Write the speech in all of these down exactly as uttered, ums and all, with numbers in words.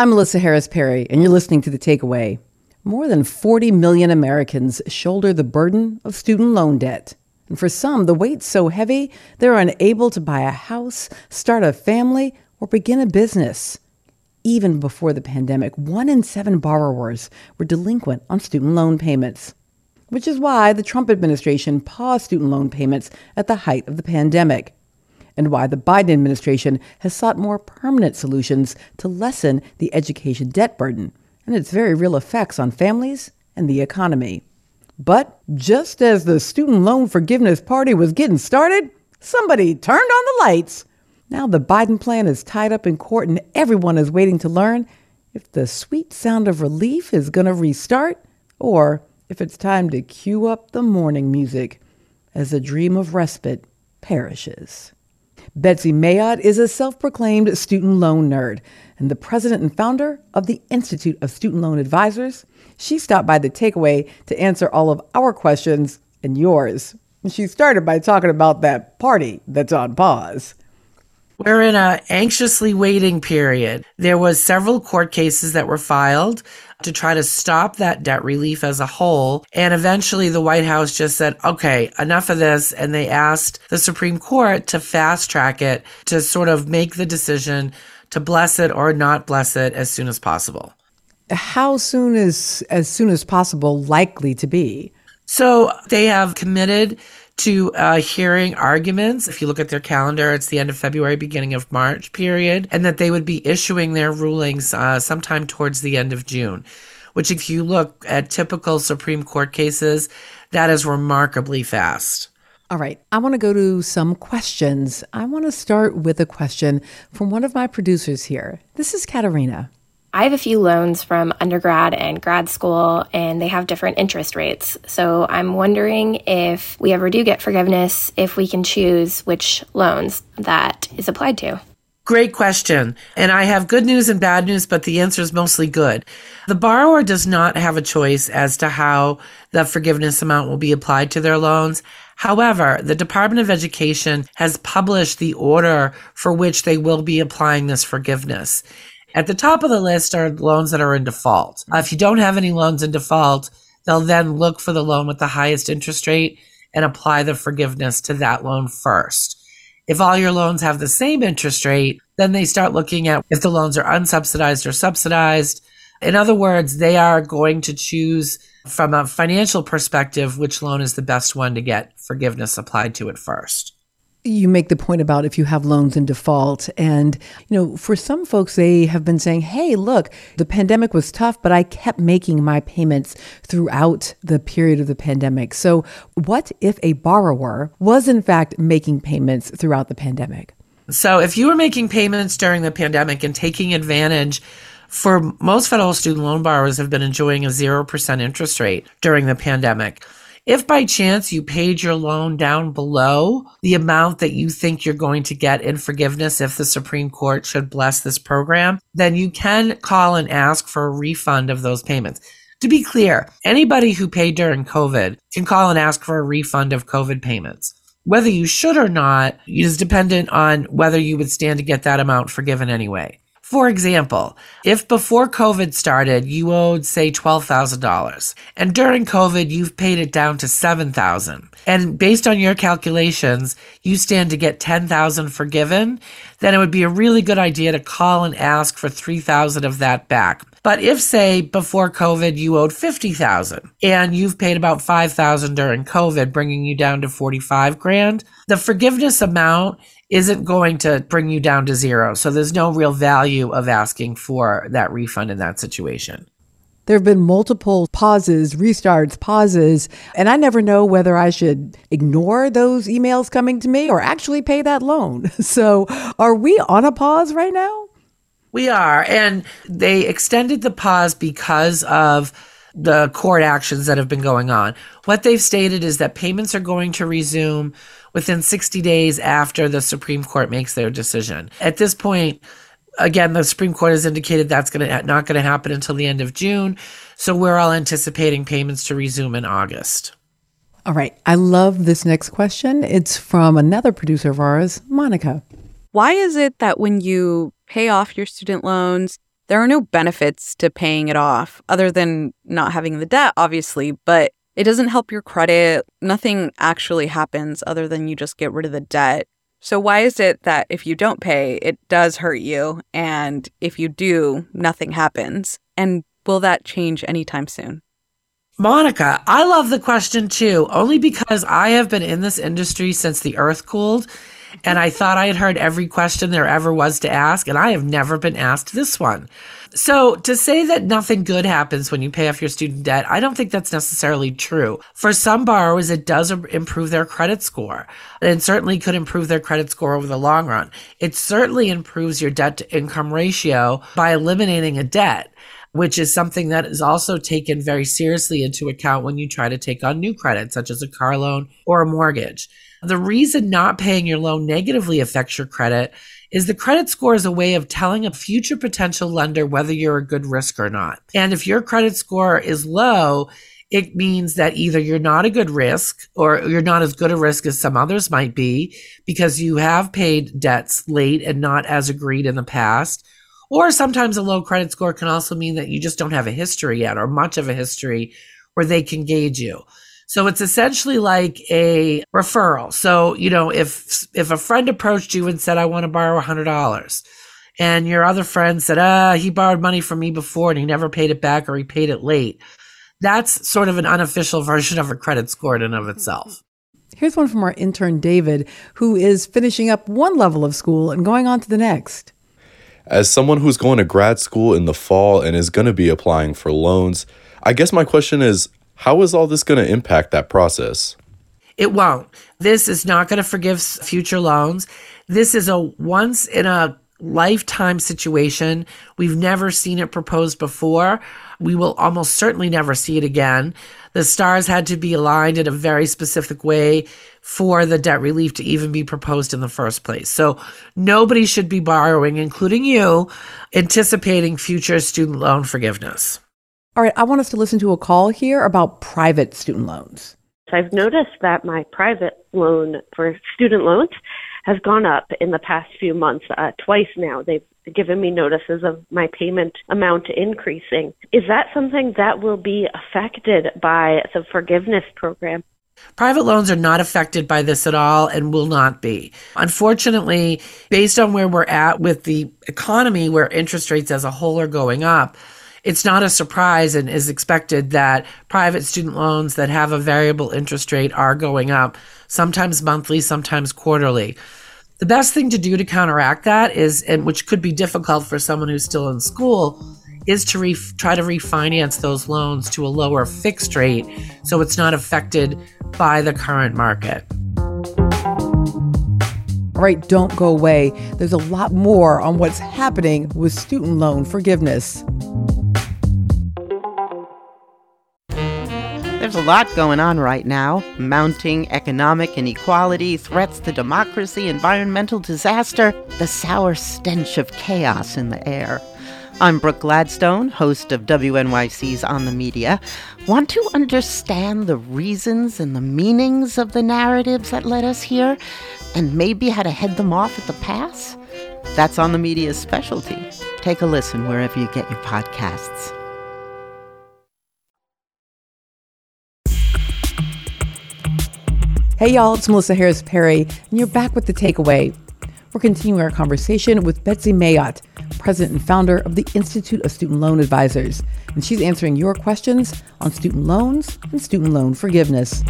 I'm Melissa Harris Perry, and you're listening to The Takeaway. More than forty million Americans shoulder the burden of student loan debt. And for some, the weight's so heavy, they're unable to buy a house, start a family, or begin a business. Even before the pandemic, one in seven borrowers were delinquent on student loan payments, which is why the Trump administration paused student loan payments at the height of the pandemic, and why the Biden administration has sought more permanent solutions to lessen the education debt burden and its very real effects on families and the economy. But just as the student loan forgiveness party was getting started, somebody turned on the lights. Now the Biden plan is tied up in court and everyone is waiting to learn if the sweet sound of relief is going to restart or if it's time to cue up the morning music as the dream of respite perishes. Betsy Mayotte is a self-proclaimed student loan nerd and the president and founder of the Institute of Student Loan Advisors. She stopped by The Takeaway to answer all of our questions and yours. She started by talking about that party that's on pause. We're in an anxiously waiting period. There was several court cases that were filed to try to stop that debt relief as a whole. And eventually the White House just said, okay, enough of this. And they asked the Supreme Court to fast track it, to sort of make the decision to bless it or not bless it as soon as possible. How soon is as soon as possible likely to be? So they have committed to uh, hearing arguments. If you look at their calendar, it's the end of February, beginning of March period, and that they would be issuing their rulings uh, sometime towards the end of June, which if you look at typical Supreme Court cases, that is remarkably fast. All right, I want to go to some questions. I want to start with a question from one of my producers here. This is Katerina. I have a few loans from undergrad and grad school, and they have different interest rates. So I'm wondering if we ever do get forgiveness, if we can choose which loans that is applied to. Great question. And I have good news and bad news, but the answer is mostly good. The borrower does not have a choice as to how the forgiveness amount will be applied to their loans. However, the Department of Education has published the order for which they will be applying this forgiveness. At the top of the list are loans that are in default. Uh, if you don't have any loans in default, they'll then look for the loan with the highest interest rate and apply the forgiveness to that loan first. If all your loans have the same interest rate, then they start looking at if the loans are unsubsidized or subsidized. In other words, they are going to choose from a financial perspective which loan is the best one to get forgiveness applied to it first. You make the point about if you have loans in default. And, you know, for some folks, they have been saying, hey, look, the pandemic was tough, but I kept making my payments throughout the period of the pandemic. So what if a borrower was, in fact, making payments throughout the pandemic? So if you were making payments during the pandemic and taking advantage, for most federal student loan borrowers have been enjoying a zero percent interest rate during the pandemic. If by chance you paid your loan down below the amount that you think you're going to get in forgiveness if the Supreme Court should bless this program, then you can call and ask for a refund of those payments. To be clear, anybody who paid during COVID can call and ask for a refund of COVID payments. Whether you should or not is dependent on whether you would stand to get that amount forgiven anyway. For example, if before COVID started, you owed, say, twelve thousand dollars, and during COVID, you've paid it down to seven thousand dollars, and based on your calculations, you stand to get ten thousand dollars forgiven, then it would be a really good idea to call and ask for three thousand dollars of that back. But if, say, before COVID, you owed fifty thousand dollars, and you've paid about five thousand dollars during COVID, bringing you down to forty-five grand, the forgiveness amount isn't going to bring you down to zero. So there's no real value of asking for that refund in that situation. There have been multiple pauses, restarts, pauses, and I never know whether I should ignore those emails coming to me or actually pay that loan. So are we on a pause right now? We are, and they extended the pause because of the court actions that have been going on. What they've stated is that payments are going to resume within sixty days after the Supreme Court makes their decision. At this point, again, the Supreme Court has indicated that's going to not going to happen until the end of June. So we're all anticipating payments to resume in August. All right. I love this next question. It's from another producer of ours, Monica. Why is it that when you pay off your student loans, There are no benefits to paying it off other than not having the debt, obviously, but it doesn't help your credit. Nothing actually happens other than you just get rid of the debt. So why is it that if you don't pay, it does hurt you, and if you do, nothing happens? And will that change anytime soon? Monica, I love the question too, only because I have been in this industry since the earth cooled, and I thought I had heard every question there ever was to ask, and I have never been asked this one. So to say that nothing good happens when you pay off your student debt, I don't think that's necessarily true. For some borrowers, it does improve their credit score, and certainly could improve their credit score over the long run. It certainly improves your debt to income ratio by eliminating a debt, which is something that is also taken very seriously into account when you try to take on new credit, such as a car loan or a mortgage. The reason not paying your loan negatively affects your credit is the credit score is a way of telling a future potential lender whether you're a good risk or not. And if your credit score is low, it means that either you're not a good risk or you're not as good a risk as some others might be because you have paid debts late and not as agreed in the past. Or sometimes a low credit score can also mean that you just don't have a history yet or much of a history where they can gauge you. So it's essentially like a referral. So, you know, if if a friend approached you and said, I want to borrow one hundred dollars, and your other friend said, ah, he borrowed money from me before and he never paid it back or he paid it late, that's sort of an unofficial version of a credit score in and of itself. Here's one from our intern, David, who is finishing up one level of school and going on to the next. As someone who's going to grad school in the fall and is going to be applying for loans, I guess my question is, how is all this going to impact that process? It won't. This is not going to forgive future loans. This is a once in a lifetime situation. We've never seen it proposed before. We will almost certainly never see it again. The stars had to be aligned in a very specific way for the debt relief to even be proposed in the first place. So nobody should be borrowing, including you, anticipating future student loan forgiveness. All right, I want us to listen to a call here about private student loans. I've noticed that my private loan for student loans has gone up in the past few months. Uh, twice now, they've given me notices of my payment amount increasing. Is that something that will be affected by the forgiveness program? Private loans are not affected by this at all and will not be. Unfortunately, based on where we're at with the economy, where interest rates as a whole are going up, it's not a surprise and is expected that private student loans that have a variable interest rate are going up, sometimes monthly, sometimes quarterly. The best thing to do to counteract that is, and which could be difficult for someone who's still in school, is to re- try to refinance those loans to a lower fixed rate so it's not affected by the current market. All right, don't go away. There's a lot more on what's happening with student loan forgiveness. There's a lot going on right now. Mounting economic inequality, threats to democracy, environmental disaster, the sour stench of chaos in the air. I'm Brooke Gladstone, host of W N Y C's On the Media. Want to understand the reasons and the meanings of the narratives that led us here, and maybe how to head them off at the pass? That's On the Media's specialty. Take a listen wherever you get your podcasts. Hey y'all, it's Melissa Harris Perry, and you're back with The Takeaway. We're continuing our conversation with Betsy Mayotte, president and founder of the Institute of Student Loan Advisors, and she's answering your questions on student loans and student loan forgiveness.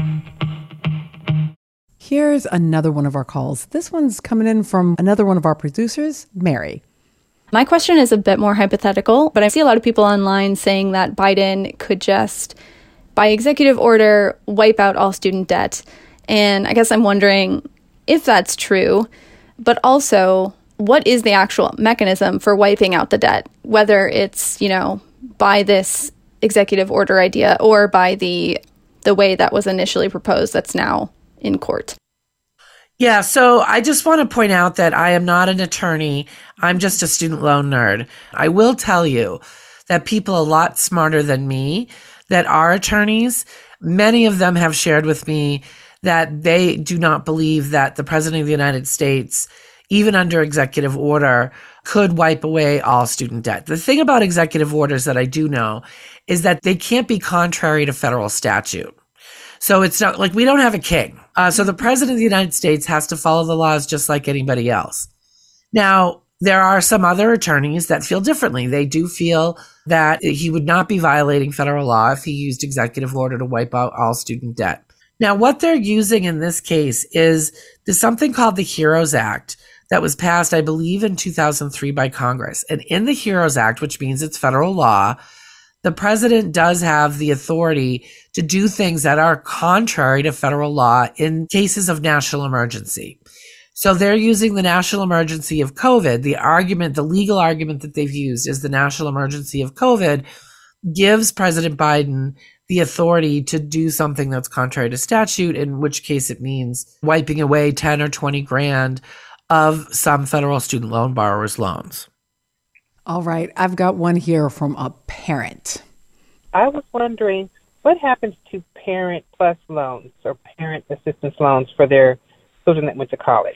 Here's another one of our calls. This one's coming in from another one of our producers, Mary. My question is a bit more hypothetical, but I see a lot of people online saying that Biden could just, by executive order, wipe out all student debt. And I guess I'm wondering if that's true, but also what is the actual mechanism for wiping out the debt, whether it's, you know, by this executive order idea or by the the way that was initially proposed that's now in court. Yeah, so I just want to point out that I am not an attorney. I'm just a student loan nerd. I will tell you that people a lot smarter than me that are attorneys, many of them have shared with me that they do not believe that the President of the United States, even under executive order, could wipe away all student debt. The thing about executive orders that I do know is that they can't be contrary to federal statute. So it's not like we don't have a king. Uh, so the president of the United States has to follow the laws just like anybody else. Now, there are some other attorneys that feel differently. They do feel that he would not be violating federal law if he used executive order to wipe out all student debt. Now, what they're using in this case is there's something called the HEROES Act that was passed, I believe, in two thousand three by Congress. And in the HEROES Act, which means it's federal law, the president does have the authority to do things that are contrary to federal law in cases of national emergency. So they're using the national emergency of COVID. The argument, the legal argument that they've used is the national emergency of COVID gives President Biden the authority to do something that's contrary to statute, in which case it means wiping away ten or twenty grand of some federal student loan borrowers' loans. All right, I've got one here from a parent. I was wondering what happens to Parent Plus loans or parent assistance loans for their children that went to college?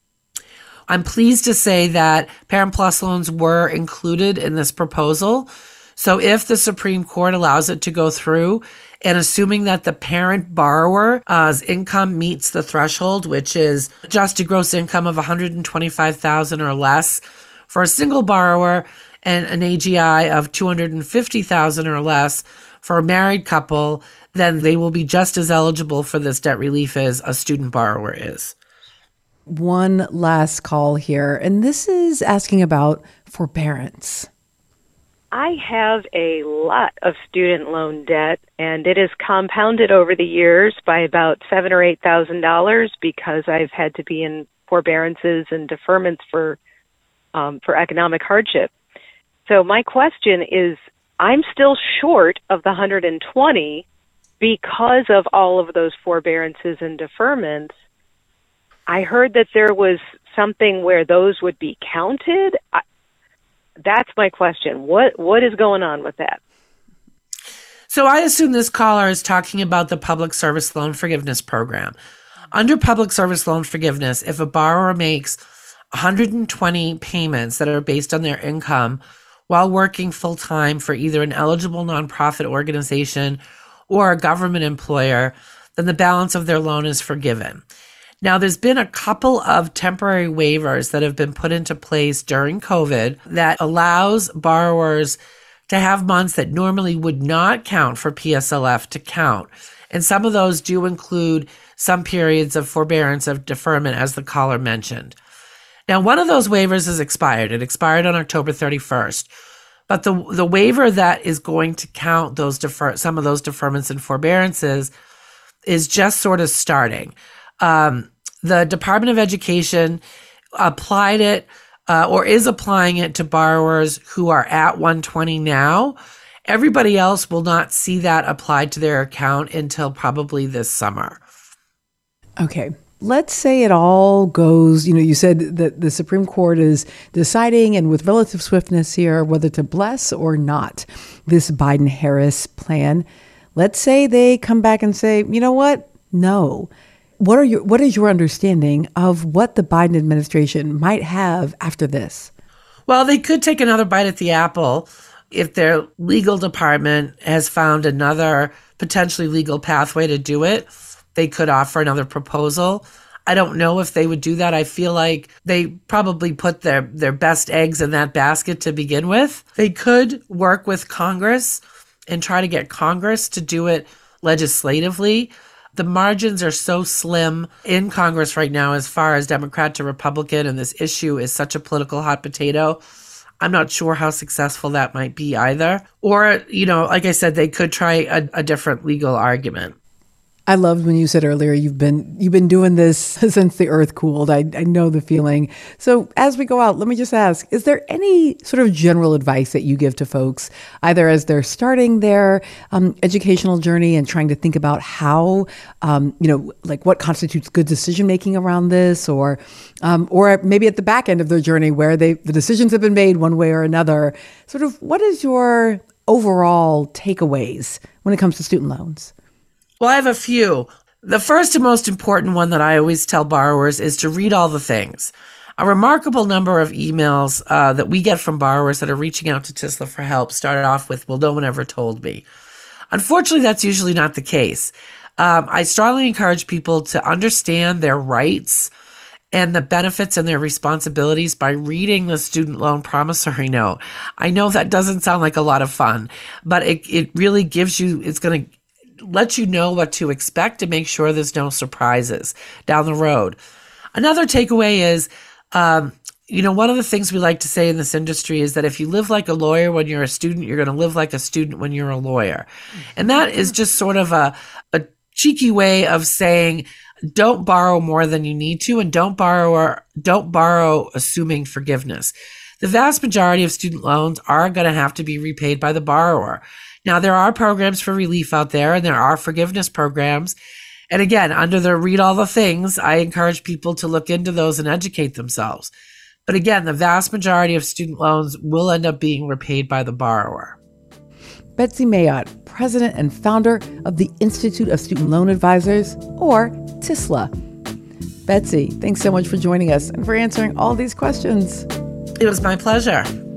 I'm pleased to say that Parent Plus loans were included in this proposal. So if the Supreme Court allows it to go through, and assuming that the parent borrower's uh, income meets the threshold, which is adjusted gross income of one hundred twenty-five thousand dollars or less for a single borrower and an A G I of two hundred fifty thousand dollars or less for a married couple, then they will be just as eligible for this debt relief as a student borrower is. One last call here, and this is asking about forbearance. I have a lot of student loan debt, and it has compounded over the years by about seven or eight thousand dollars because I've had to be in forbearances and deferments for um, for economic hardship. So my question is, I'm still short of the one hundred twenty because of all of those forbearances and deferments. I heard that there was something where those would be counted. I, That's my question. What what is going on with that? So I assume this caller is talking about the Public Service Loan Forgiveness Program. Under Public Service Loan Forgiveness, if a borrower makes one hundred twenty payments that are based on their income while working full-time for either an eligible nonprofit organization or a government employer, then the balance of their loan is forgiven. Now, there's been a couple of temporary waivers that have been put into place during COVID that allows borrowers to have months that normally would not count for P S L F to count. And some of those do include some periods of forbearance of deferment, as the caller mentioned. Now, one of those waivers has expired. It expired on October thirty-first. But the the waiver that is going to count those defer some of those deferments and forbearances is just sort of starting. Um, the Department of Education applied it uh, or is applying it to borrowers who are at one twenty now. Everybody else will not see that applied to their account until probably this summer. Okay. Let's say it all goes, you know, you said that the Supreme Court is deciding, and with relative swiftness here, whether to bless or not this Biden-Harris plan. Let's say they come back and say, you know what? No. What are your, what is your understanding of what the Biden administration might have after this? Well, they could take another bite at the apple if their legal department has found another potentially legal pathway to do it. They could offer another proposal. I don't know if they would do that. I feel like they probably put their, their best eggs in that basket to begin with. They could work with Congress and try to get Congress to do it legislatively. The margins are so slim in Congress right now as far as Democrat to Republican, and this issue is such a political hot potato. I'm not sure how successful that might be either. Or, you know, like I said, they could try a, a different legal argument. I loved when you said earlier, you've been you've been doing this since the earth cooled. I, I know the feeling. So as we go out, let me just ask, is there any sort of general advice that you give to folks, either as they're starting their um, educational journey and trying to think about how, um, you know, like what constitutes good decision making around this, or um, or maybe at the back end of their journey where they the decisions have been made one way or another? Sort of what is your overall takeaways when it comes to student loans? Well, I have a few. The first and most important one that I always tell borrowers is to read all the things. A remarkable number of emails uh, that we get from borrowers that are reaching out to TISLA for help started off with, well, no one ever told me. Unfortunately, that's usually not the case. Um, I strongly encourage people to understand their rights and the benefits and their responsibilities by reading the student loan promissory note. I know that doesn't sound like a lot of fun, but it, it really gives you, it's going to let you know what to expect to make sure there's no surprises down the road. Another takeaway is, um, you know, one of the things we like to say in this industry is that if you live like a lawyer when you're a student, you're going to live like a student when you're a lawyer. And that is just sort of a, a cheeky way of saying, don't borrow more than you need to, and don't borrow or don't borrow assuming forgiveness. The vast majority of student loans are going to have to be repaid by the borrower. Now, there are programs for relief out there, and there are forgiveness programs. And again, under the read all the things, I encourage people to look into those and educate themselves. But again, the vast majority of student loans will end up being repaid by the borrower. Betsy Mayotte, president and founder of the Institute of Student Loan Advisors, or TISLA. Betsy, thanks so much for joining us and for answering all these questions. It was my pleasure.